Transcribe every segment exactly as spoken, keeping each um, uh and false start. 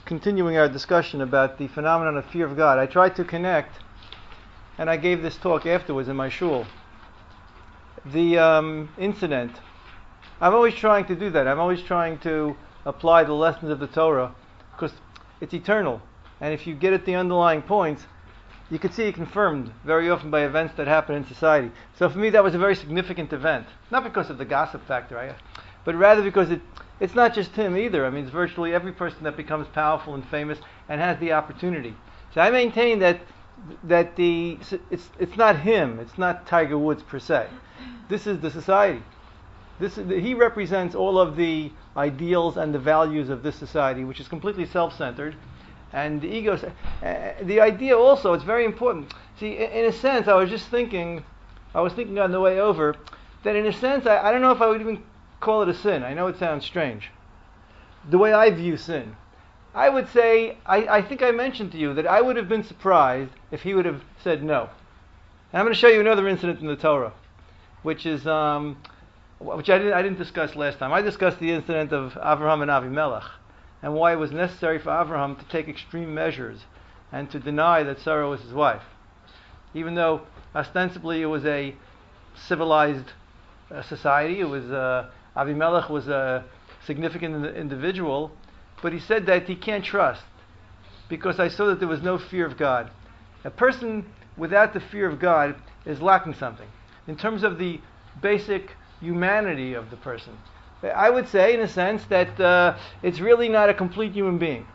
continuing our discussion about the phenomenon of fear of God, I tried to connect, and I gave this talk afterwards in my shul, the um, incident. I'm always trying to do that. I'm always trying to apply the lessons of the Torah, because it's eternal. And if you get at the underlying points, you can see it confirmed very often by events that happen in society. So for me, that was a very significant event. Not because of the gossip factor, I, but rather because it it's not just him either. I mean, it's virtually every person that becomes powerful and famous and has the opportunity. So I maintain that that the it's it's not him. It's not Tiger Woods per se. This is the society. This is the, he represents all of the ideals and the values of this society, which is completely self-centered. And the ego, uh, the idea also, it's very important. See, in, in a sense, I was just thinking, I was thinking on the way over, that in a sense, I, I don't know if I would even call it a sin. I know it sounds strange. The way I view sin. I would say, I, I think I mentioned to you that I would have been surprised if he would have said no. And I'm going to show you another incident in the Torah, which is, um, which I didn't, I didn't discuss last time. I discussed the incident of Avraham and Avimelech, and why it was necessary for Avraham to take extreme measures and to deny that Sarah was his wife. Even though ostensibly it was a civilized uh, society, it was uh, Avimelech was a significant in- individual, but he said that he can't trust, because I saw that there was no fear of God. A person without the fear of God is lacking something in terms of the basic humanity of the person. I would say, in a sense, that uh, it's really not a complete human being.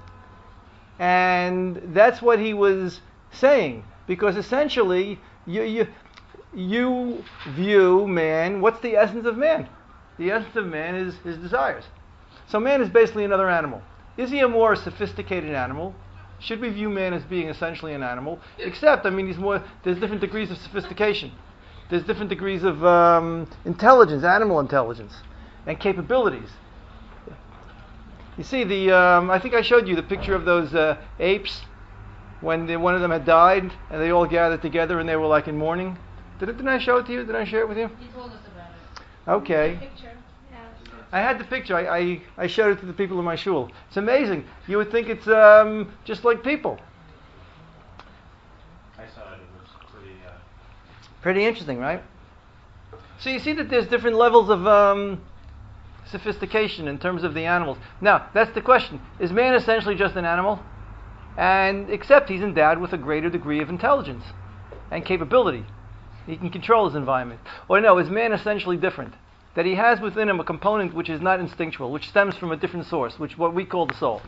And that's what he was saying, because essentially, you, you, you view man, what's the essence of man? The essence of man is his desires. So man is basically another animal. Is he a more sophisticated animal? Should we view man as being essentially an animal? Except, I mean, he's more, there's different degrees of sophistication. There's different degrees of um, intelligence, animal intelligence, and capabilities. You see, the um, I think I showed you the picture of those uh, apes when the, one of them had died, and they all gathered together, and they were like in mourning. Did, it, did I show it to you? Did I share it with you? You told us about it. Okay. Picture. Yeah. I had the picture. I, I, I showed it to the people in my shul. It's amazing. You would think it's um, just like people. I saw it. It was pretty... Uh... Pretty interesting, right? So you see that there's different levels of um, sophistication in terms of the animals. Now, that's the question. Is man essentially just an animal? And except he's endowed with a greater degree of intelligence and capability. He can control his environment. Or no, is man essentially different? That he has within him a component which is not instinctual, which stems from a different source, which what we call the soul.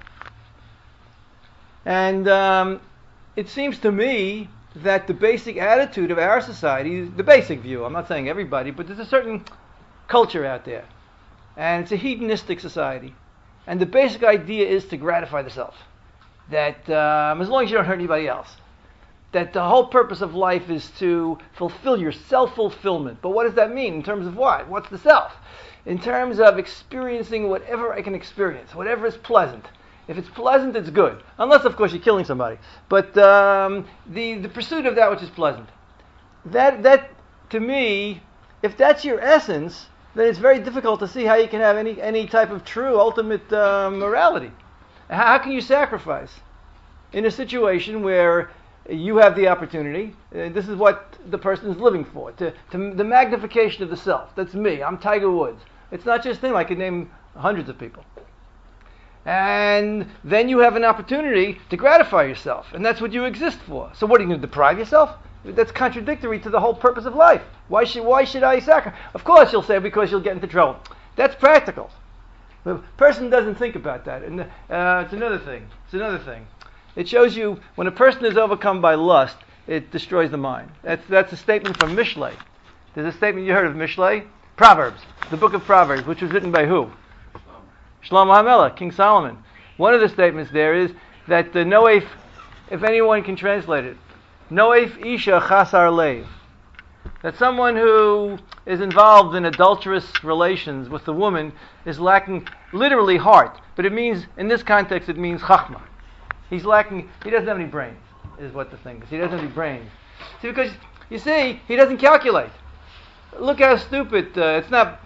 And um, it seems to me that the basic attitude of our society, the basic view, I'm not saying everybody, but there's a certain culture out there. And it's a hedonistic society. And the basic idea is to gratify the self. That um, as long as you don't hurt anybody else. That the whole purpose of life is to fulfill your self-fulfillment. But what does that mean in terms of what? What's the self? In terms of experiencing whatever I can experience, whatever is pleasant. If it's pleasant, it's good. Unless, of course, you're killing somebody. But um, the, the pursuit of that which is pleasant. That, that, to me, if that's your essence, then it's very difficult to see how you can have any, any type of true, ultimate uh, morality. How, how can you sacrifice in a situation where you have the opportunity? Uh, this is what the person is living for. To, to the magnification of the self. That's me. I'm Tiger Woods. It's not just him. I could name hundreds of people. And then you have an opportunity to gratify yourself. And that's what you exist for. So what, are you going to deprive yourself? That's contradictory to the whole purpose of life. Why should why should I sacrifice? Of course you'll say because you'll get into trouble. That's practical. The person doesn't think about that. And uh, it's another thing. It's another thing. It shows you when a person is overcome by lust, it destroys the mind. That's that's a statement from Mishlei. There's a statement you heard of Mishlei? Proverbs. The book of Proverbs, which was written by who? Shlomo HaMelech, King Solomon. One of the statements there is that the noef, if anyone can translate it, noef isha chasar lev, that someone who is involved in adulterous relations with a woman is lacking literally heart, but it means, in this context, it means chachma. He's lacking, he doesn't have any brains, is what the thing is. He doesn't have any brains. See, because, you see, he doesn't calculate. Look how stupid, uh, it's not,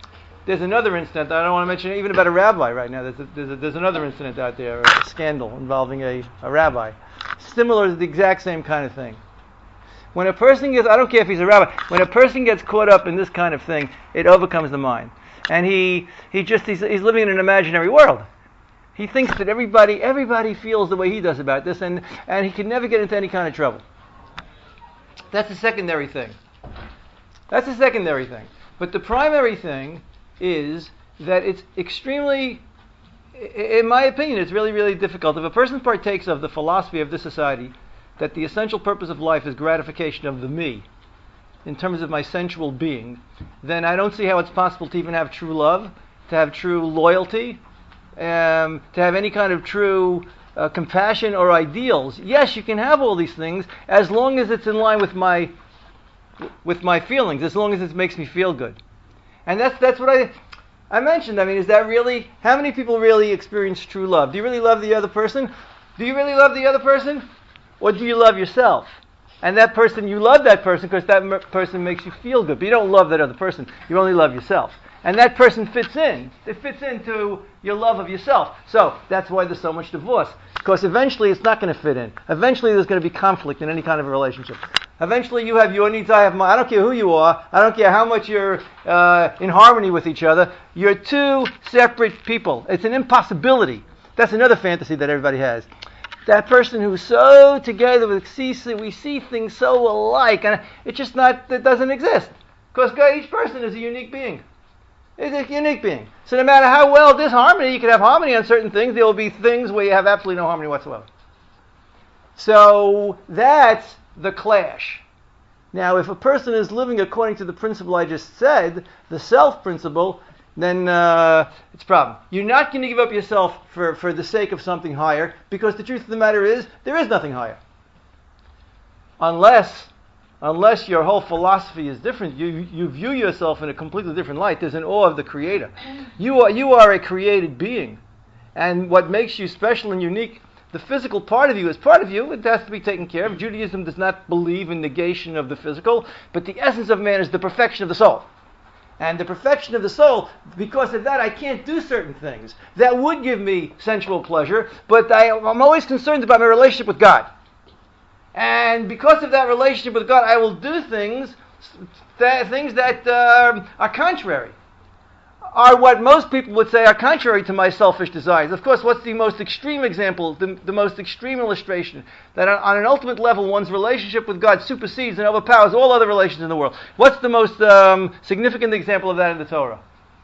there's another incident. I don't want to mention even about a rabbi right now. There's a, there's, a, there's another incident out there, a scandal involving a, a rabbi, similar to the exact same kind of thing. When a person gets, I don't care if he's a rabbi, when a person gets caught up in this kind of thing, it overcomes the mind. And he, he just, he's, he's living in an imaginary world. He thinks that everybody, everybody feels the way he does about this, and, and he can never get into any kind of trouble. That's a secondary thing. That's a secondary thing. But the primary thing is that it's extremely, in my opinion, it's really, really difficult. If a person partakes of the philosophy of this society, that the essential purpose of life is gratification of the me, in terms of my sensual being, then I don't see how it's possible to even have true love, to have true loyalty, um, to have any kind of true uh, compassion or ideals. Yes, you can have all these things as long as it's in line with my with my feelings, as long as it makes me feel good. And that's that's what I I mentioned. I mean, is that really, how many people really experience true love? Do you really love the other person? Do you really love the other person? Or do you love yourself? And that person, you love that person because that m- person makes you feel good. But you don't love that other person. You only love yourself. And that person fits in. It fits into your love of yourself. So that's why there's so much divorce. Because eventually it's not going to fit in. Eventually there's going to be conflict in any kind of a relationship. Eventually you have your needs, I have mine. I don't care who you are. I don't care how much you're uh, in harmony with each other. You're two separate people. It's an impossibility. That's another fantasy that everybody has. That person who's so together, we see, we see things so alike, and it's just not, it doesn't exist. Because each person is a unique being. It's a unique being. So no matter how well there's harmony, you can have harmony on certain things, there will be things where you have absolutely no harmony whatsoever. So that's the clash. Now, if a person is living according to the principle I just said, the self principle, then uh, it's a problem. You're not going to give up yourself for, for the sake of something higher, because the truth of the matter is, there is nothing higher. Unless, unless your whole philosophy is different, you, you view yourself in a completely different light. There's an awe of the Creator. You are, you are a created being. And what makes you special and unique, the physical part of you is part of you. It has to be taken care of. Judaism does not believe in negation of the physical, but the essence of man is the perfection of the soul. And the perfection of the soul, because of that, I can't do certain things that would give me sensual pleasure, but I, I'm always concerned about my relationship with God. And because of that relationship with God, I will do things, th- things that uh, are contrary, are what most people would say are contrary to my selfish desires. Of course, what's the most extreme example, the, the most extreme illustration? That on, on an ultimate level, one's relationship with God supersedes and overpowers all other relations in the world. What's the most um, significant example of that in the Torah?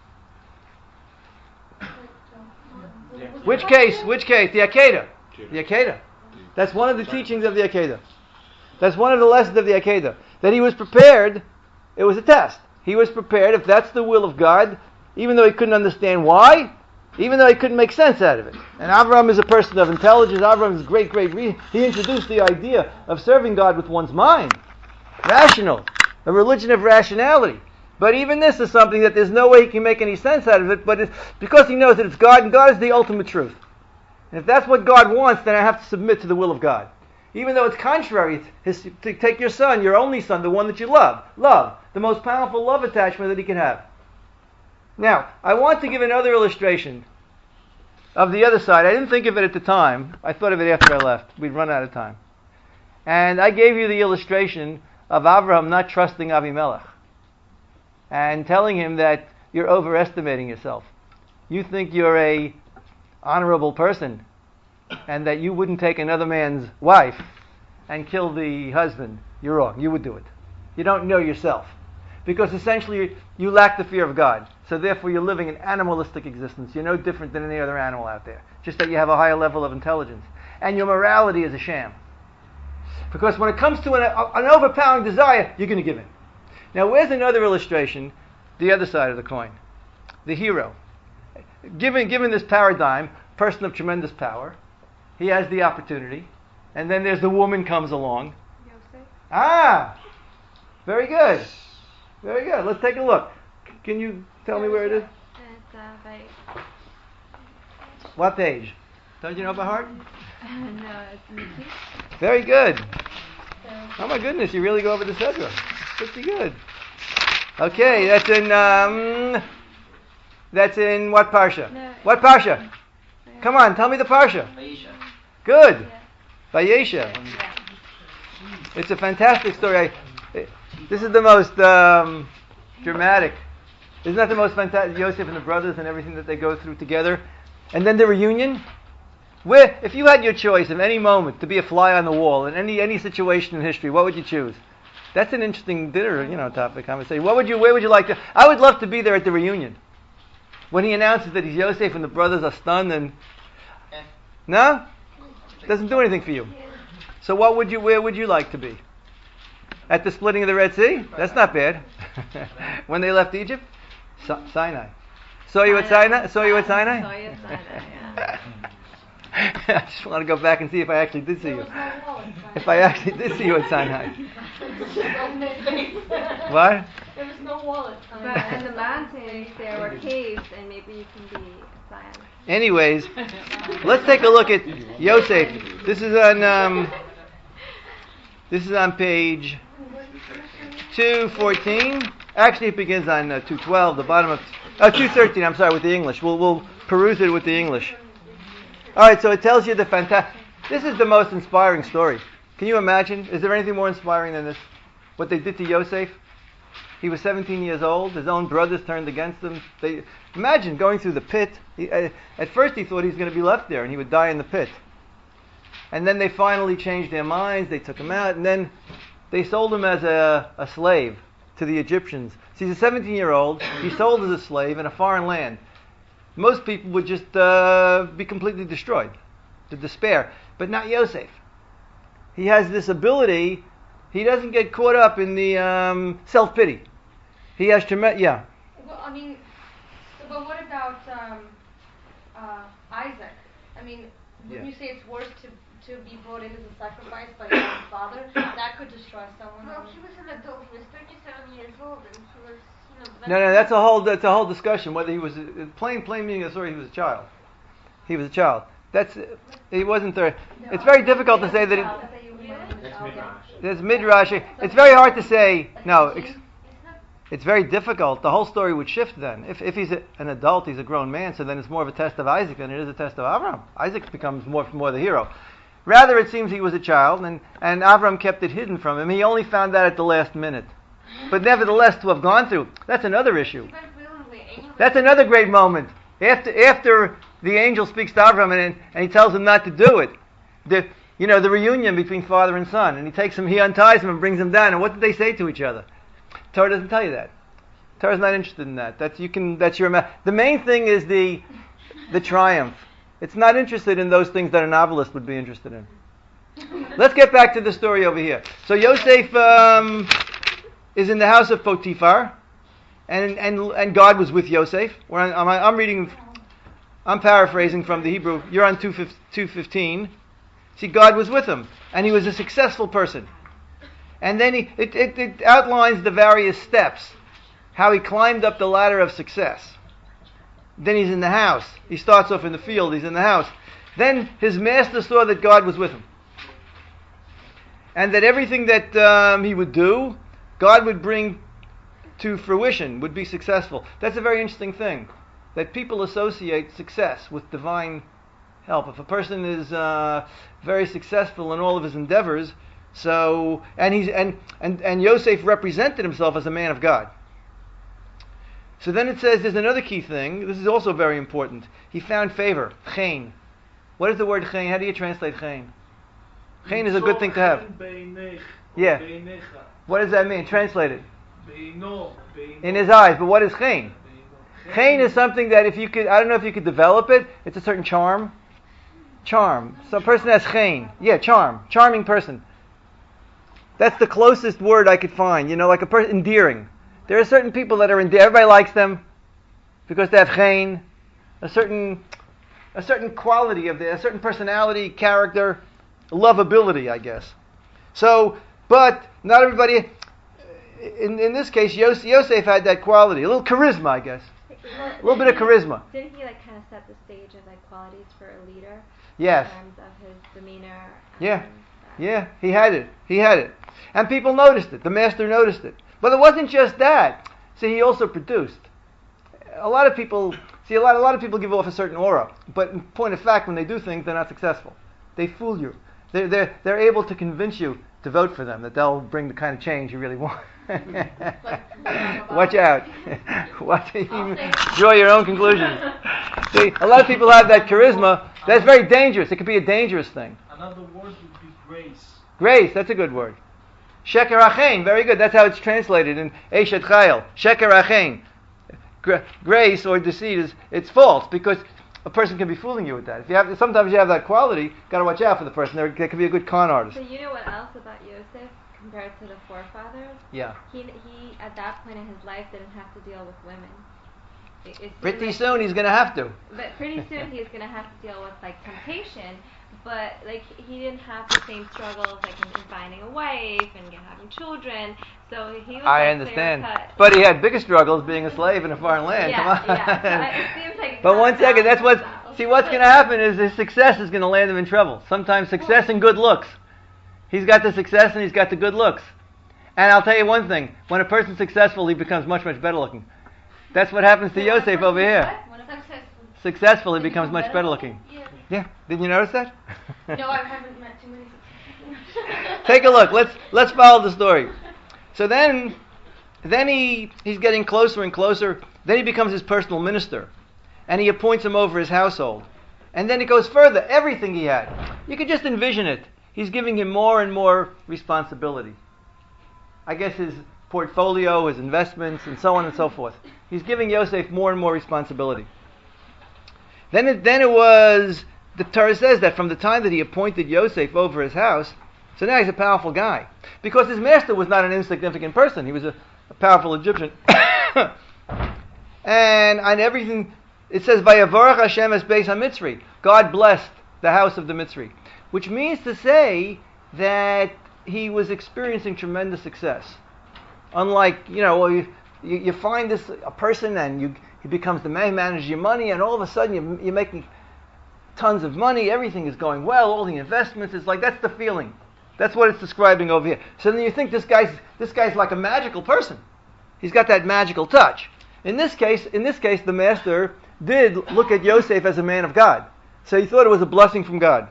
Which case? Which case? The Akedah. The Akedah. That's one of the teachings of the Akedah. That's one of the lessons of the Akedah. That he was prepared, it was a test. He was prepared, if that's the will of God, even though he couldn't understand why, even though he couldn't make sense out of it. And Avraham is a person of intelligence. Avraham is a great, great reason. He introduced the idea of serving God with one's mind. Rational. A religion of rationality. But even this is something that there's no way he can make any sense out of it, but it's because he knows that it's God, and God is the ultimate truth. And if that's what God wants, then I have to submit to the will of God. Even though it's contrary, his, to take your son, your only son, the one that you love. Love. The most powerful love attachment that he can have. Now, I want to give another illustration of the other side. I didn't think of it at the time. I thought of it after I left. We'd run out of time. And I gave you the illustration of Avraham not trusting Avimelech and telling him that you're overestimating yourself. You think you're a honorable person and that you wouldn't take another man's wife and kill the husband. You're wrong. You would do it. You don't know yourself. Because essentially you lack the fear of God. So therefore you're living an animalistic existence. You're no different than any other animal out there. Just that you have a higher level of intelligence. And your morality is a sham. Because when it comes to an, an overpowering desire, you're going to give in. Now where's another illustration? The other side of the coin. The hero. Given, given this paradigm, person of tremendous power, he has the opportunity. And then there's the woman comes along. Yosef. Ah! Very good. Very good. Let's take a look. C- can you tell me where it is? It's uh, by... What page? Don't you know by heart? no, it's Nikki. Very good. So, Oh my goodness, you really go over the Sedra. Pretty good. Okay, that's in um, That's in what parsha? No. What parsha? Come on, tell me the parsha. Vayisha. Good. Yeah. Vayesha. Yeah. It's a fantastic story. I, it, this is the most um, dramatic. Isn't that the most fantastic? Yosef and the brothers and everything that they go through together. And then the reunion. Where, if you had your choice of any moment to be a fly on the wall in any any situation in history, what would you choose? That's an interesting dinner, you know, topic conversation. What would you? Where would you like to? I would love to be there at the reunion when he announces that he's Yosef and the brothers are stunned and no, doesn't do anything for you. So what would you? Where would you like to be? At the splitting of the Red Sea? That's not bad. When they left Egypt, Si- Sinai. Saw you at Sinai. Saw you at Sinai. Saw you at Sinai, yeah. I just want to go back and see if I actually did see There you. was no wall at Sinai. If I actually did see you at Sinai. What? What? There was no wall at Sinai. But in the mountains there were caves, and maybe you can be silent. Anyways, let's take a look at Yosef. This is on um, this is on page two fourteen. Actually, it begins on uh, two twelve, the bottom of uh, two thirteen. I'm sorry, with the English. We'll we'll peruse it with the English. All right, so it tells you the fantastic. This is the most inspiring story. Can you imagine? Is there anything more inspiring than this? What they did to Yosef? He was seventeen years old. His own brothers turned against him. They imagine going through the pit. He, uh, at first, he thought he was going to be left there and he would die in the pit. And then they finally changed their minds. They took him out, and then they sold him as a, a slave to the Egyptians. So he's a seventeen-year-old. He's sold as a slave in a foreign land. Most people would just uh, be completely destroyed, to despair. But not Yosef. He has this ability. He doesn't get caught up in the um, self-pity. He has tremendous, yeah. Well, I mean, so, but what about um, uh, Isaac? I mean, wouldn't Yeah. you say it's worse to to be brought in as a sacrifice by your own father? That could destroy someone. Well, he was an adult. He was thirty-seven years old, and he was, you know. No, no, that's a whole that's a whole discussion. Whether he was uh, plain plain meaning of the story, he was a child. He was a child. That's uh, he wasn't there. It's very difficult to say that. It, That's Midrash. there's midrash. It's very hard to say. No, ex- it's very difficult. The whole story would shift then. If if he's a, an adult, he's a grown man. So then it's more of a test of Isaac than it is a test of Abraham. Isaac becomes more more the hero. Rather, it seems he was a child, and and Abraham kept it hidden from him. He only found out at the last minute. But nevertheless, to have gone through, that's another issue. He went willingly anyway. That's another great moment. After after the angel speaks to Abraham and, and he tells him not to do it, the you know the reunion between father and son, and he takes him, he unties him and brings him down. And what did they say to each other? Torah doesn't tell you that. Torah's not interested in that. That's you can. That's your. Ma- the main thing is the the triumph. It's not interested in those things that a novelist would be interested in. Let's get back to the story over here. So Yosef um, is in the house of Potiphar, and and and God was with Yosef. We're on, I'm, I'm reading, I'm paraphrasing from the Hebrew. You're on two fifteen. See, God was with him, and he was a successful person. And then he it, it, it outlines the various steps, how he climbed up the ladder of success. Then he's in the house. He starts off in the field. He's in the house. Then his master saw that God was with him. And that everything that um, he would do, God would bring to fruition, would be successful. That's a very interesting thing. That people associate success with divine help. If a person is uh, very successful in all of his endeavors, so and he's and, and, and Yosef represented himself as a man of God. So then it says there's another key thing. This is also very important. He found favor. Chen. What is the word chen? How do you translate chen? Chen is a good thing to have. Yeah. What does that mean? Translate it. In his eyes. But what is chen? Chen is something that if you could, I don't know if you could develop it. It's a certain charm. Charm. So a person has chen. Yeah, charm. Charming person. That's the closest word I could find. You know, like a person, endearing. There are certain people that are in there. Everybody likes them because they have chen, a certain, a certain quality of the, a certain personality, character, lovability, I guess. So, but not everybody. In in this case, Yosef, Yosef had that quality, a little charisma, I guess, a little bit of charisma. Didn't he like kind of set the stage of like qualities for a leader? Yes. In terms of his demeanor. Yeah. and, uh, Yeah, he had it. He had it. And people noticed it. The master noticed it. But it wasn't just that. See, he also produced. a lot of people see a lot. A lot of people give off a certain aura, but in point of fact, when they do things, they're not successful. They fool you. They're they're they're able to convince you to vote for them, that they'll bring the kind of change you really want. Watch out. Watch, draw your own conclusions. See, a lot of people have that charisma. That's very dangerous. It could be a dangerous thing. Another word would be grace. Grace, that's a good word. Sheker achein, very good. That's how it's translated in Eshet Chayil. Sheker achein. Gra- grace or deceit is it's false because a person can be fooling you with that. If you have, sometimes you have that quality, got to watch out for the person. They're, they can be a good con artist. So you know what else about Yosef compared to the forefathers? Yeah. He he at that point in his life didn't have to deal with women. It, it seemed Pretty like- soon he's going to have to. But pretty soon he's gonna have to deal with like temptation. But like he didn't have the same struggles like in, in finding a wife and having children. So he was. I like, understand. clear-cut. But he had bigger struggles being a slave in a foreign land. Yeah, Come on. yeah. So I- it seems like But it's one not second, that's what. balanced. See, what's going to happen is his success is going to land him in trouble. Sometimes success and good looks. He's got the success and he's got the good looks. And I'll tell you one thing: when a person's successful, he becomes much, much better looking. That's what happens to Yosef over here. Successful. Successful, he Did he becomes become much better better looking? looking. Yeah. Yeah, didn't you notice that? No, I haven't met too many successful. Take a look. Let's let's follow the story. So then, then he he's getting closer and closer. Then he becomes his personal minister, and he appoints him over his household. And then it goes further. Everything he had, you could just envision it. He's giving him more and more responsibility. I guess his portfolio, his investments, and so on and so forth. He's giving Yosef more and more responsibility. Then it, then it was, the Torah says that from the time that he appointed Yosef over his house, so now he's a powerful guy. Because his master was not an insignificant person. He was a, a powerful Egyptian. and on everything, it says, Vayavorach Hashem es beis HaMitzri. God blessed the house of the Mitzri. Which means to say that he was experiencing tremendous success. Unlike, you know, you, you, you find this a person and you he becomes the man who manages your money, and all of a sudden you, you're making tons of money, everything is going well, all the investments, it's like, that's the feeling. That's what it's describing over here. So then you think this guy's this guy's like a magical person. He's got that magical touch. In this case, in this case, the master did look at Yosef as a man of God. So he thought it was a blessing from God.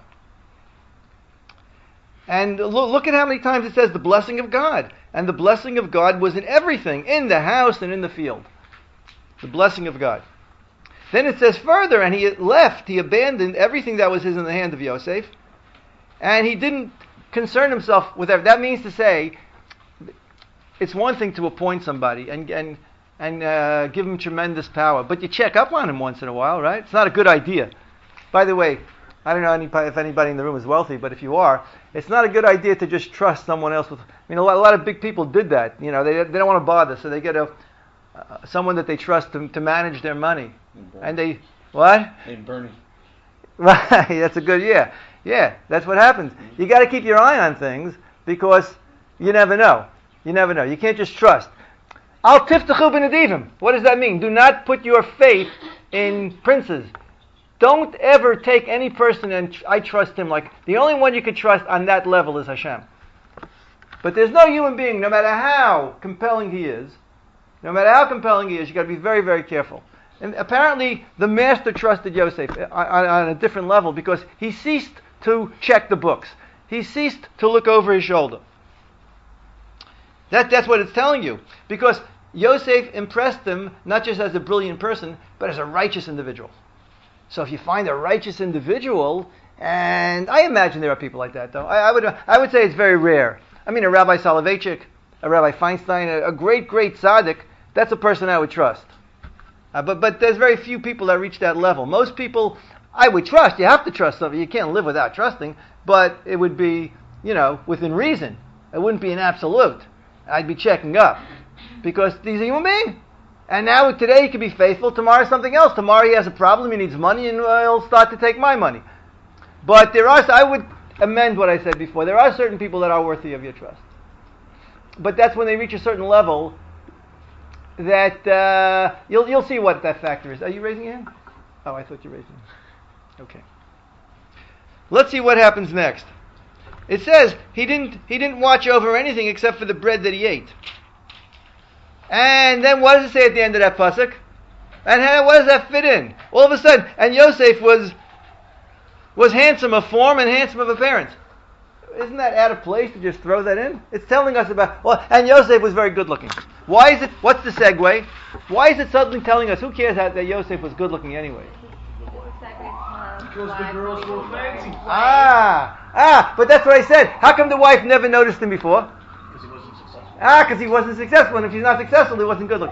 And look, look at how many times it says the blessing of God. And the blessing of God was in everything, in the house and in the field. The blessing of God. Then it says further, and he left, he abandoned everything that was his in the hand of Yosef, and he didn't concern himself with that. That means to say, it's one thing to appoint somebody and and and uh, give him tremendous power, but you check up on him once in a while, right? It's not a good idea. By the way, I don't know any, if anybody in the room is wealthy, but if you are, it's not a good idea to just trust someone else with. I mean, a lot, a lot of big people did that. You know, they they don't want to bother, so they get a uh, someone that they trust to, to manage their money, and they what? Named Bernie. Right, that's a good yeah, yeah. That's what happens. You got to keep your eye on things because you never know. You never know. You can't just trust. Al tiftachu b'nedivim. What does that mean? Do not put your faith in princes. Don't ever take any person and tr- I trust him. Like the only one you can trust on that level is Hashem. But there's no human being, no matter how compelling he is, no matter how compelling he is, you got to be very, very careful. And apparently, the master trusted Yosef on, on, on a different level because he ceased to check the books. He ceased to look over his shoulder. That, that's what it's telling you. Because Yosef impressed him not just as a brilliant person, but as a righteous individual. So if you find a righteous individual, and I imagine there are people like that, though. I, I would I would say it's very rare. I mean, a Rabbi Soloveitchik, a Rabbi Feinstein, a, a great, great tzaddik, that's a person I would trust. Uh, but but there's very few people that reach that level. Most people, I would trust. You have to trust somebody. You can't live without trusting. But it would be, you know, within reason. It wouldn't be an absolute. I'd be checking up. Because he's a human being. And now today he can be faithful. Tomorrow something else. Tomorrow he has a problem. He needs money and uh, he'll start to take my money. But there are, I would amend what I said before. There are certain people that are worthy of your trust. But that's when they reach a certain level that uh, you'll you'll see what that factor is. Are you raising your hand? Oh, I thought you were raising your hand. Okay. Let's see what happens next. It says he didn't he didn't watch over anything except for the bread that he ate. And then what does it say at the end of that pasuk? And how, what does that fit in? All of a sudden, and Yosef was was handsome of form and handsome of appearance. Isn't that out of place to just throw that in? It's telling us about, well, and Yosef was very good looking. Why is it, what's the segue? Why is it suddenly telling us, who cares how, that Yosef was good looking anyway? Because the girls were fancy. Ah, ah, but that's what I said. How come the wife never noticed him before? Because he wasn't successful. Ah, because he wasn't successful, and if he's not successful, he wasn't good looking.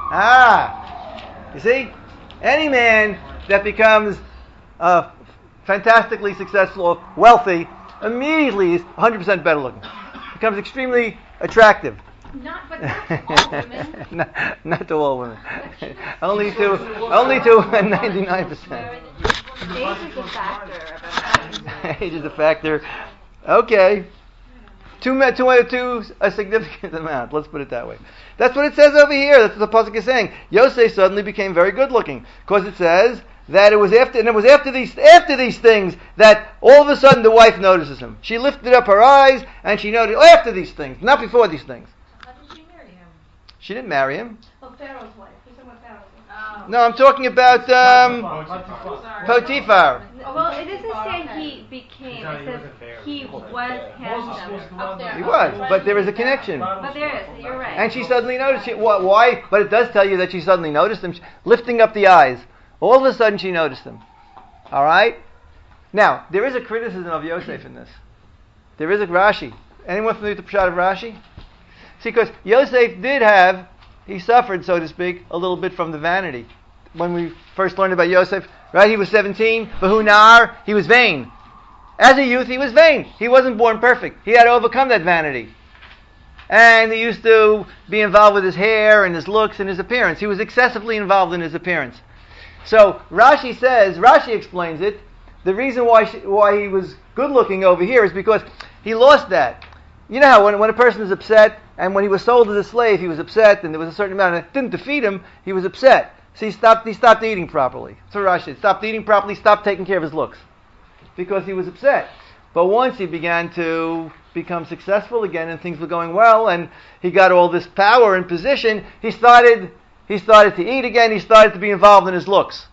Ah, you see? Any man that becomes uh, fantastically successful or wealthy immediately is one hundred percent better looking. Becomes extremely attractive. Not, but not to all women. not, not to all women. only to only to ninety-nine percent. Age is a factor about Age is a factor. Okay. Two, me- two, two, a significant amount. Let's put it that way. That's what it says over here. That's what the pasuk is saying. Yosef suddenly became very good looking because it says that it was after, and it was after these after these things that all of a sudden the wife notices him. She lifted up her eyes and she noticed after these things, not before these things. How did she marry him? She didn't marry him. Oh, Pharaoh's wife. Who's talking about Pharaoh's wife? Oh. No, I'm talking about um, Potiphar. Potiphar. Well, it doesn't say he became. It says he was handsome. Up there. He was, but there is a connection. But there is. You're right. And she suddenly noticed it. Wh- Why? But it does tell you that she suddenly noticed him, lifting up the eyes. All of a sudden, she noticed him. All right. Now, there is a criticism of Yosef in this. There is a Rashi. Anyone familiar with the Pshat of Rashi? See, because Yosef did have, he suffered, so to speak, a little bit from the vanity. When we first learned about Yosef, right? He was seventeen. Vahunar, he was vain. As a youth, he was vain. He wasn't born perfect. He had to overcome that vanity. And he used to be involved with his hair and his looks and his appearance. He was excessively involved in his appearance. So Rashi says, Rashi explains it. The reason why she, why he was good looking over here is because he lost that. You know how when, when a person is upset, and when he was sold as a slave, he was upset, and there was a certain amount, and it didn't defeat him, he was upset. So he stopped, he stopped eating properly. That's what Rashi said. Stopped eating properly, stopped taking care of his looks. Because he was upset. But once he began to become successful again, and things were going well, and he got all this power and position, he started, he started to eat again, he started to be involved in his looks.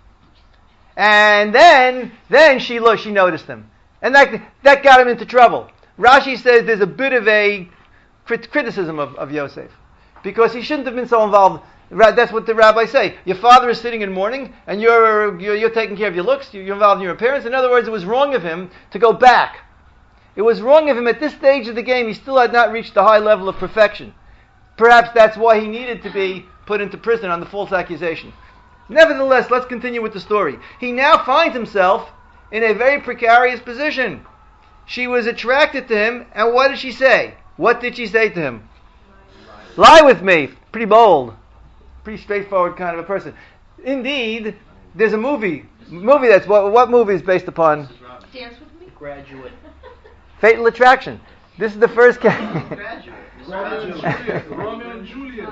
And then, then she looked, she noticed him. And that, that got him into trouble. Rashi says there's a bit of a crit- criticism of, of Yosef. Because he shouldn't have been so involved. That's what the rabbis say. Your father is sitting in mourning, and you're, you're, you're taking care of your looks, you're involved in your appearance. In other words, it was wrong of him to go back. It was wrong of him at this stage of the game. He still had not reached the high level of perfection. Perhaps that's why he needed to be put into prison on the false accusation. Nevertheless, let's continue with the story. He now finds himself in a very precarious position. She was attracted to him, and what did she say? What did she say to him? Lie with me. Pretty bold. Pretty straightforward kind of a person. Indeed, there's a movie. Movie that's what, what movie is based upon? Dance with me? Graduate. Fatal Attraction. This is the first case. Graduate. Romeo and Juliet. Romeo and Juliet.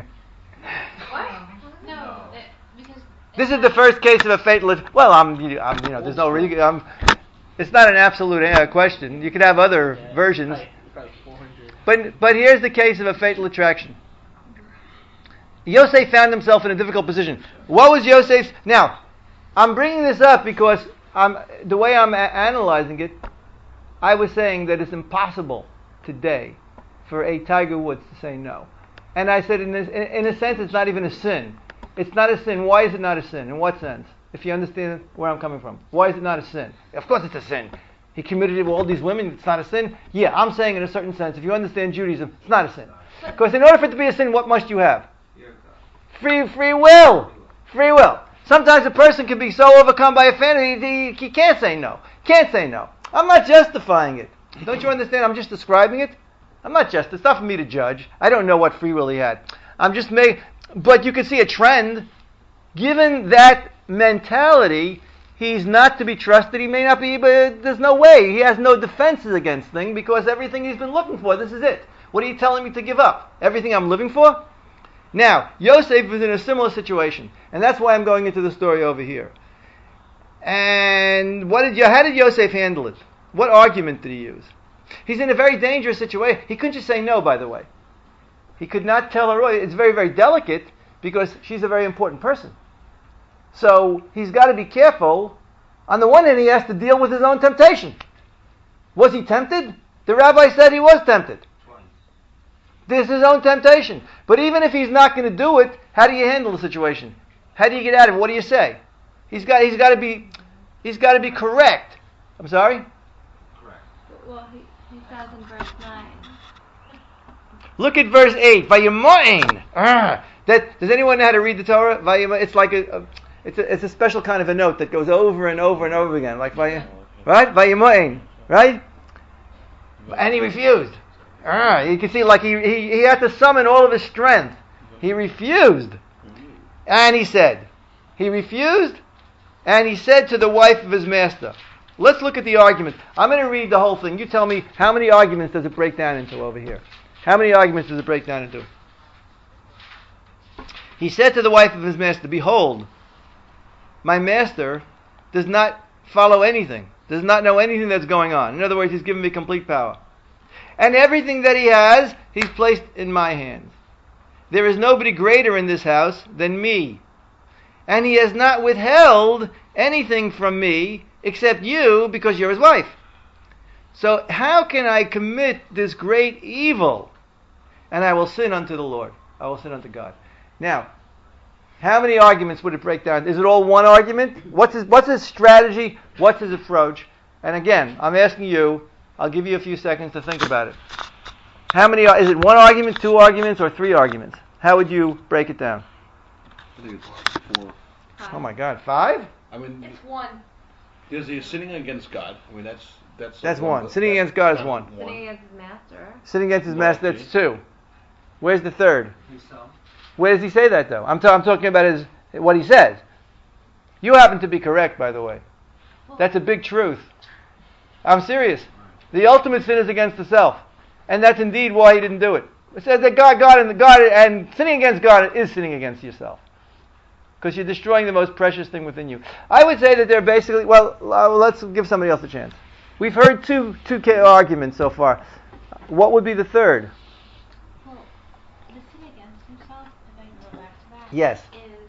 What? No, it, because... This is the first case of a fatal. Well, I'm, I'm you know, there's no really. I'm, it's not an absolute uh, question. You could have other Yeah, versions. probably- probably four hundred. But but here's the case of a fatal attraction. Yosef found himself in a difficult position. What was Yosef's? Now, I'm bringing this up because I'm, the way I'm a- analyzing it, I was saying that it's impossible today for a Tiger Woods to say no. And I said, in, this, in, in a sense, it's not even a sin. It's not a sin. Why is it not a sin? In what sense? If you understand where I'm coming from. Why is it not a sin? Of course it's a sin. He committed it with all these women. It's not a sin. Yeah, I'm saying in a certain sense, if you understand Judaism, it's not a sin. Because in order for it to be a sin, what must you have? Free free will. Free will. Sometimes a person can be so overcome by a fantasy, he, he can't say no. Can't say no. I'm not justifying it. Don't you understand? I'm just describing it. I'm not just. It's not for me to judge. I don't know what free will he had. I'm just making. But you can see a trend. Given that mentality, he's not to be trusted. He may not be, but there's no way. He has no defenses against things because everything he's been looking for, this is it. What are you telling me to give up? Everything I'm living for? Now, Yosef was in a similar situation, and that's why I'm going into the story over here. And what did you, how did Yosef handle it? What argument did he use? He's in a very dangerous situation. He couldn't just say no, by the way. He could not tell her, it's very, very delicate, because she's a very important person. So he's got to be careful. On the one hand, he has to deal with his own temptation. Was he tempted? The rabbi said he was tempted. This is his own temptation. But even if he's not going to do it, how do you handle the situation? How do you get out of it? What do you say? He's got he's got to be he's got to be correct. I'm sorry? Correct. Well, he, he says in verse nine. Look at verse eight. Vayemo'in. Ah, that does anyone know how to read the Torah? Vayemo, it's like a, a it's a it's a special kind of a note that goes over and over and over again, like Vayem, right? Vayemo'in, right? And he refused. Ah, you can see like he, he he had to summon all of his strength. He refused. And he said, he refused, and he said to the wife of his master. Let's look at the argument. I'm going to read the whole thing. You tell me, how many arguments does it break down into over here? How many arguments does it break down into? He said to the wife of his master, behold, my master does not follow anything, does not know anything that's going on. In other words, he's given me complete power. And everything that he has, he's placed in my hands. There is nobody greater in this house than me. And he has not withheld anything from me except you, because you're his wife. So how can I commit this great evil? And I will sin unto the Lord. I will sin unto God. Now, how many arguments would it break down? Is it all one argument? What's his, what's his strategy? What's his approach? And again, I'm asking you, I'll give you a few seconds to think about it. How many, is it one argument, two arguments, or three arguments? How would you break it down? I think it's four. Oh my God, five? I mean, It's one. there's the sinning against God. I mean, that's that's. That's one. one. Sinning against God is one. Sitting against his master. Sitting against his Well, master, that's two. Where's the third? Himself. Where does he say that though? I'm, ta- I'm talking about his what he says. You happen to be correct, by the way. That's a big truth. I'm serious. The ultimate sin is against the self, and that's indeed why he didn't do it. It says that God, God, and God, and sinning against God is sinning against yourself, because you're destroying the most precious thing within you. I would say that they're basically. Well, uh, let's give somebody else a chance. We've heard two two arguments so far. What would be the third? Well, the sin against himself, if I can go back to that, Yes. is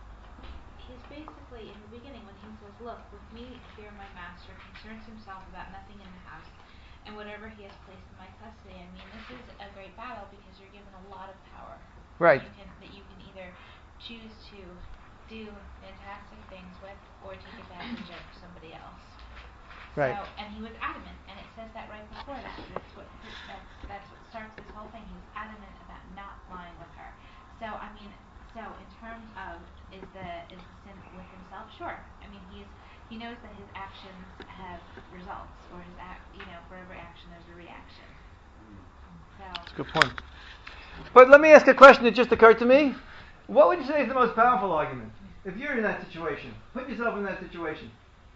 he's basically, in the beginning, when he says, look, with me here my master concerns himself about nothing in the house, and whatever he has placed in my custody. I mean, this is a great battle because you're given a lot of power. Right. That you can, that you can either choose to do fantastic things with or take advantage of somebody else. Right. So, and he was adamant, and it says that right before that. That's what that's, that's what starts this whole thing. He's adamant about not lying with her. So I mean, so in terms of is the is the sin with himself? Sure. I mean, he's he knows that his actions have results, or his act. You know, for every action there's a reaction. So. That's a good point. But let me ask a question that just occurred to me. What would you say is the most powerful argument? If you're in that situation, put yourself in that situation.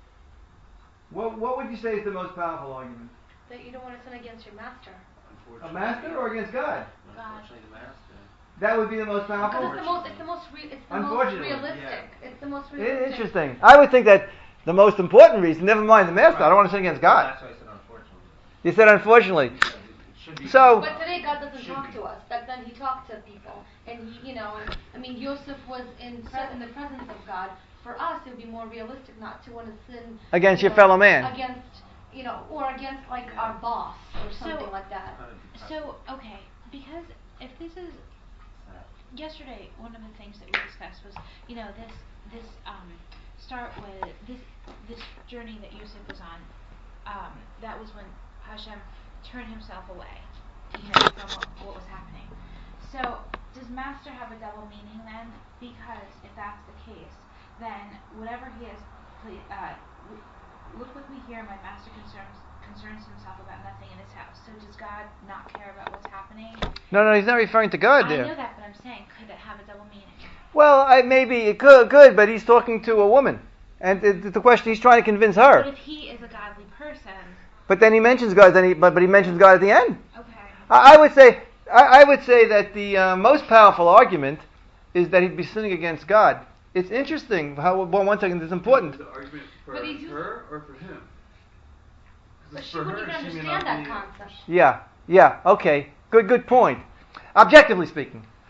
What what would you say is the most powerful argument? That you don't want to sin against your master. A master or against God? Unfortunately, the master. That would be the most Because powerful? it's the most, it's the most, re- it's the most Unfortunately, realistic. yeah. It's the most I- realistic. Interesting. I would think that the most important reason, never mind the master, I don't want to sin against God. That's why I said unfortunately. You said unfortunately. It should be. So- But today God doesn't Should talk be. to us. Back then He talked to people, and he, you know, and I mean, Yosef was in pre- in the presence of God. For us, it would be more realistic not to want to sin Against you your know, fellow man. against, you know, or against like our boss or something So- like that. So, okay, because if this is yesterday, one of the things that we discussed was, you know, this this um, start with this this journey that Yosef was on. Um, that was when Hashem turned himself away, you know, from what, what was happening. So, does Master have a double meaning then? Because if that's the case, then whatever he has, ple- uh, w- look with me here. My Master concerns concerns himself about nothing in his house. So does God not care about what's happening? No, no, he's not referring to God I there. know that, but I'm saying, could it have a double meaning? Well, I, maybe it could, could, but he's talking to a woman. And the, the question, he's trying to convince her. But if he is a godly person, But then he mentions God, then he, but, but he mentions God at the end. okay. I, I would say, I, I would say that the uh, most powerful argument is that he'd be sinning against God. It's interesting how, well, one second, it's important. Is the argument for But he's- her or for him? 'Cause But it's she for wouldn't her, even she may understand not that be- concept. Yeah, yeah, okay. Good, good point. Objectively speaking.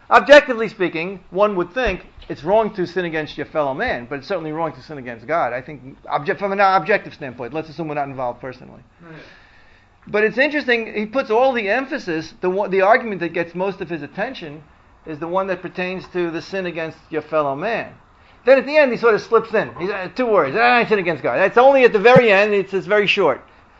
objectively speaking, one would think it's wrong to sin against your fellow man, but it's certainly wrong to sin against God. I think object, from an objective standpoint, let's assume we're not involved personally. Right. But it's interesting, he puts all the emphasis, the one, the argument that gets most of his attention is the one that pertains to the sin against your fellow man. Then at the end he sort of slips in. He's uh, two words, I sin against God. That's only at the very end, it's, it's very short.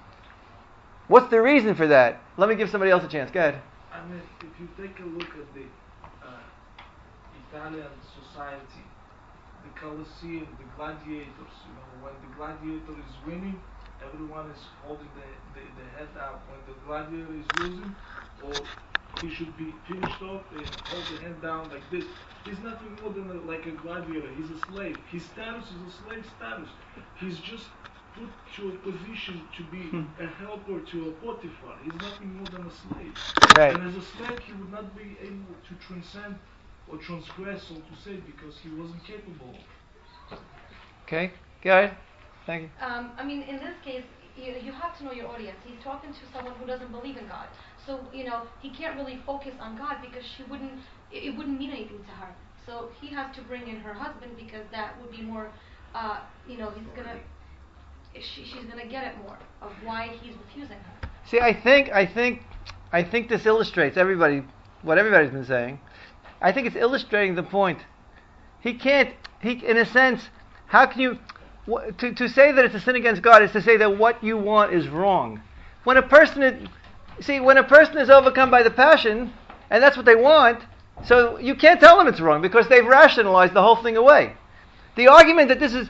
What's the reason for that? Let me give somebody else a chance. Go ahead. I mean, if you take a look at the uh, Italian society, the Colosseum, the gladiators, you know, when the gladiator is winning, everyone is holding the, the, the head up. When the gladiator is losing, or he should be finished off, they hold the hand down like this. He's nothing more than a, like a gladiator. He's a slave. His status is a slave status. He's just put to a position to be hmm. a helper to a Potiphar. He's nothing more than a slave. Right. And as a slave, he would not be able to transcend or transgress, so to say, because he wasn't capable of. Okay, go ahead. Thank you. Um, I mean, in this case, you, you have to know your audience. He's talking to someone who doesn't believe in God. So, you know, he can't really focus on God because she wouldn't, it, it wouldn't mean anything to her. So he has to bring in her husband because that would be more, uh, you know, he's going to, she, she's going to get it more of why he's refusing her. See, I think, I think, I think this illustrates everybody, what everybody's been saying. I think it's illustrating the point. He can't, he, in a sense, how can you, wh- to, to say that it's a sin against God is to say that what you want is wrong. When a person is, see, when a person is overcome by the passion, and that's what they want, so you can't tell them it's wrong because they've rationalized the whole thing away. The argument that this is,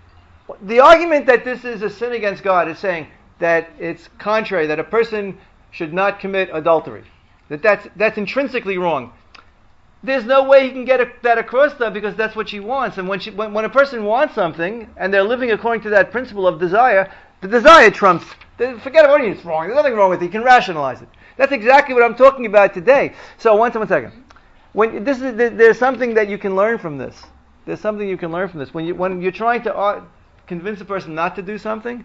the argument that this is a sin against God is saying that it's contrary, that a person should not commit adultery. That that's, that's intrinsically wrong. There's no way he can get a, that across though because that's what she wants. And when, she, when, when a person wants something and they're living according to that principle of desire, the desire trumps. Forget about it, it's wrong. There's nothing wrong with it. You can rationalize it. That's exactly what I'm talking about today. So one, one second. When this is, there's something that you can learn from this. There's something you can learn from this. When you when you're trying to uh, convince a person not to do something,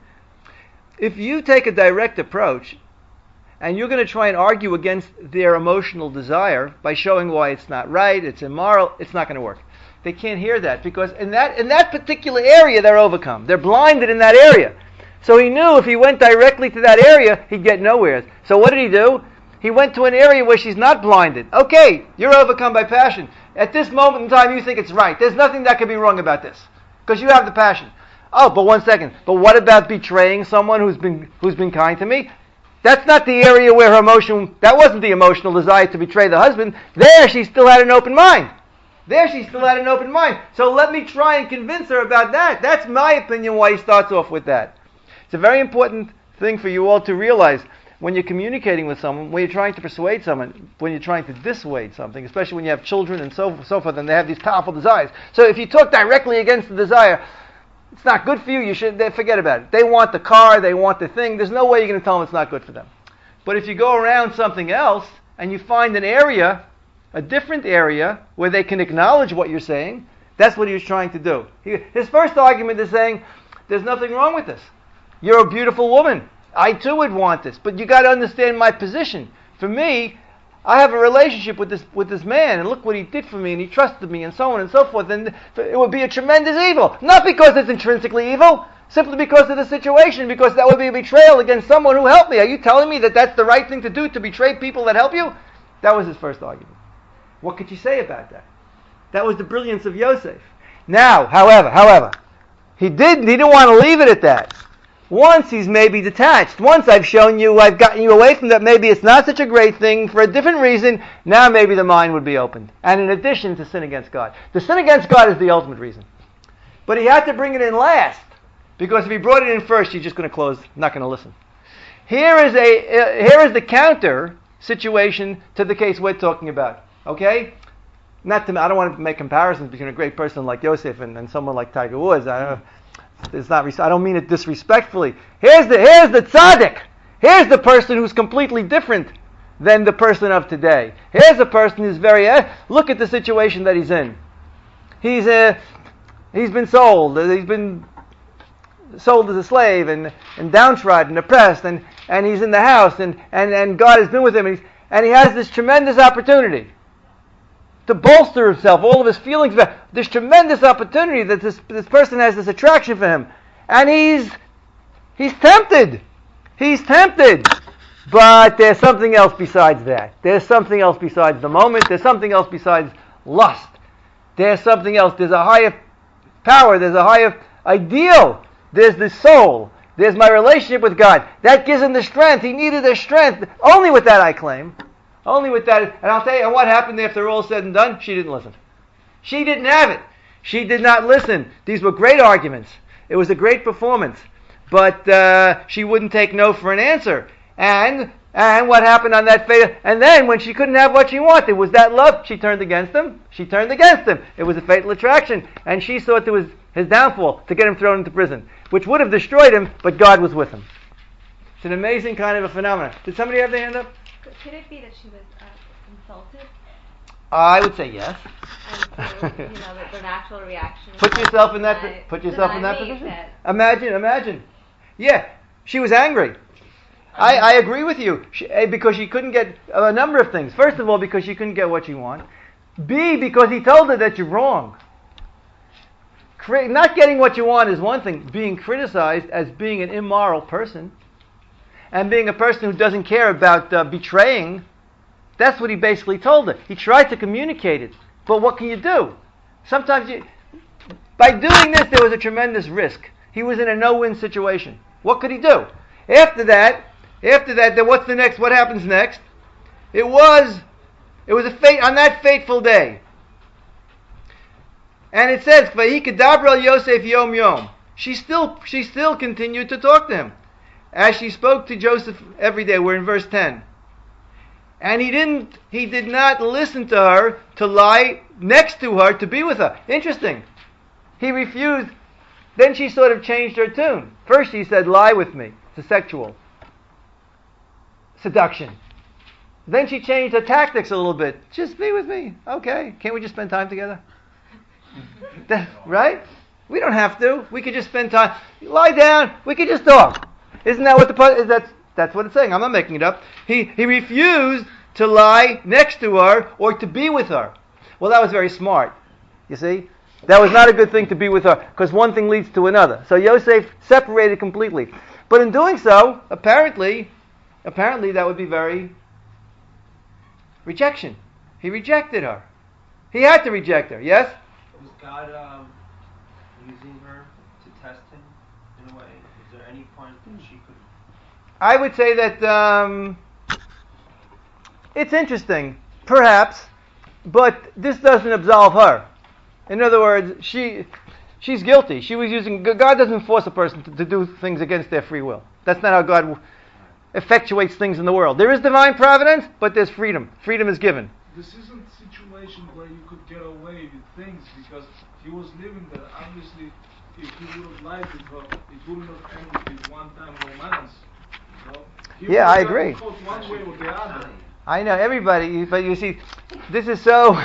if you take a direct approach and you're going to try and argue against their emotional desire by showing why it's not right, it's immoral, it's not going to work. They can't hear that because in that in that particular area they're overcome. They're blinded in that area. So he knew if he went directly to that area, he'd get nowhere. So what did he do? He went to an area where she's not blinded. Okay, you're overcome by passion. At this moment in time, you think it's right. There's nothing that can be wrong about this because you have the passion. Oh, but one second. But what about betraying someone who's been who's been kind to me? That's not the area where her emotion, that wasn't the emotional desire to betray the husband. There she still had an open mind. There she still had an open mind. So let me try and convince her about that. That's my opinion why he starts off with that. It's a very important thing for you all to realize when you're communicating with someone, when you're trying to persuade someone, when you're trying to dissuade something, especially when you have children and so, so forth, and they have these powerful desires. So if you talk directly against the desire, it's not good for you, you should they forget about it. They want the car, they want the thing, there's no way you're going to tell them it's not good for them. But if you go around something else, and you find an area, a different area, where they can acknowledge what you're saying, that's what he was trying to do. He, his first argument is saying, there's nothing wrong with this. You're a beautiful woman. I too would want this, but you got to understand my position. For me, I have a relationship with this with this man, and look what he did for me, and he trusted me, and so on and so forth, and it would be a tremendous evil. Not because it's intrinsically evil, simply because of the situation, because that would be a betrayal against someone who helped me. Are you telling me that that's the right thing to do, to betray people that help you? That was his first argument. What could you say about that? That was the brilliance of Yosef. Now, however, however, he did he didn't want to leave it at that. Once he's maybe detached, once I've shown you, I've gotten you away from that, maybe it's not such a great thing for a different reason, now maybe the mind would be opened. And in addition to sin against God. The sin against God is the ultimate reason. But he had to bring it in last, because if he brought it in first, you're just going to close, not going to listen. Here is a uh, here is the counter situation to the case we're talking about. Okay? Not to, I don't want to make comparisons between a great person like Yosef and, and someone like Tiger Woods. I don't know. It's not. I don't mean it disrespectfully. Here's the here's the tzaddik. Here's the person who's completely different than the person of today. Here's a person who's very. Uh, look at the situation that he's in. He's uh, he's been sold. Uh, he's been sold as a slave and, and downtrodden, oppressed, and, and he's in the house, and, and, and God has been with him, and, he's, and he has this tremendous opportunity. to bolster himself, all of his feelings about this tremendous opportunity that this this person has, this attraction for him. And he's he's tempted. He's tempted. But there's something else besides that. There's something else besides the moment. There's something else besides lust. There's something else. There's a higher power. There's a higher ideal. There's the soul. There's my relationship with God. That gives him the strength. He needed the strength. Only with that, I claim. Only with that. And I'll tell you, and what happened after all said and done? She didn't listen. She didn't have it. She did not listen. These were great arguments. It was a great performance. But uh, she wouldn't take no for an answer. And and what happened on that fatal? And then when she couldn't have what she wanted, was that love? She turned against him. She turned against him. It was a fatal attraction, and she thought it was his downfall to get him thrown into prison, which would have destroyed him. But God was with him. It's an amazing kind of a phenomenon. Did somebody have their hand up? Could it be that she was uh, insulted? I would say yes. And so, you know, the, the natural reaction. Put yourself in that. deny- Put yourself in that deny me position. that- Imagine, imagine. Yeah, she was angry. I, I agree with you. She, A, because she couldn't get a number of things. First of all, because she couldn't get what she wanted. B, because he told her that you're wrong. Cri- not getting what you want is one thing. Being criticized as being an immoral person and being a person who doesn't care about uh, betraying, that's what he basically told her. He tried to communicate it. But what can you do? Sometimes you... By doing this, there was a tremendous risk. He was in a no-win situation. What could he do? After that... After that, then what's the next? What happens next? It was, it was a fate on that fateful day, and it says, "Vayikadabra el Yosef yom yom." She still, she still continued to talk to him, as she spoke to Joseph every day. We're in verse ten, and he didn't, he did not listen to her to lie next to her to be with her. Interesting. He refused. Then she sort of changed her tune. First, she said, "Lie with me." It's a sexual seduction. Then she changed her tactics a little bit. Just be with me. Okay. Can't we just spend time together? That, right? We don't have to. We could just spend time. Lie down. We could just talk. Isn't that what the is that that's what it's saying? I'm not making it up. He he refused to lie next to her or to be with her. Well, that was very smart. You see? That was not a good thing to be with her, because one thing leads to another. So Yosef separated completely. But in doing so, apparently Apparently, that would be very rejection. He rejected her. He had to reject her, yes? Was God um, using her to test him in a way? Is there any point that she could... I would say that um, it's interesting, perhaps, but this doesn't absolve her. In other words, she she's guilty. She was using... God doesn't force a person to, to do things against their free will. That's not how God effectuates things in the world. There is divine providence, but there's freedom. Freedom is given. This isn't a situation where you could get away with things, because he was living there. Obviously, if he would have lied to her, it wouldn't have ended with one-time romance. You know? He Yeah, I would have agree. gone one way or the other. I know, everybody, but you see, this is so...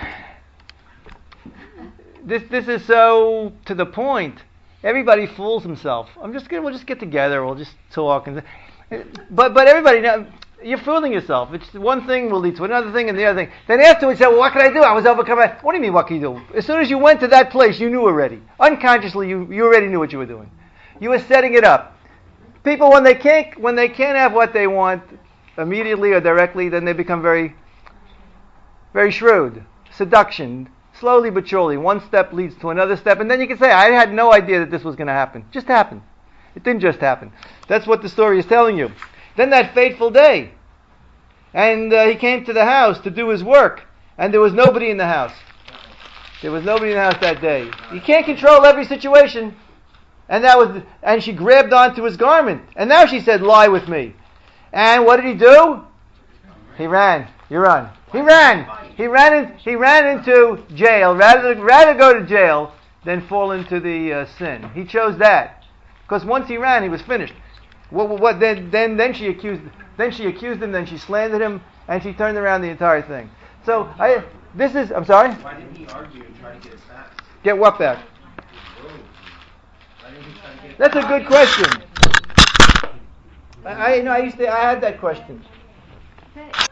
this this is so to the point. Everybody fools himself. I'm just gonna, we'll just get together, we'll just talk and... But but everybody, now, you're fooling yourself. It's one thing will lead to another thing and the other thing. Then afterwards, you say, well, what can I do? I was overcome. What do you mean, what can you do? As soon as you went to that place, you knew already. Unconsciously, you, you already knew what you were doing. You were setting it up. People, when they can't when they can't have what they want immediately or directly, then they become very, very shrewd. Seduction, slowly but surely. One step leads to another step, and then you can say, I had no idea that this was going to happen. It just happened. It didn't just happen. That's what the story is telling you. Then that fateful day, and uh, he came to the house to do his work, and there was nobody in the house. There was nobody in the house that day. You can't control every situation. And that was, and she grabbed onto his garment, and now she said, "Lie with me." And what did he do? He ran. You run. He ran. He ran. In, he ran into jail. Rather, rather go to jail than fall into the uh, sin. He chose that. Because once he ran, he was finished. What? What? what then, then, then she accused. Then she accused him. Then she slandered him, and she turned around the entire thing. So I. This is. I'm sorry. Why didn't he argue and try to get it back? Get what back? Why didn't he try to get it That's a back? good question. I, I know. I used to. I had that question. But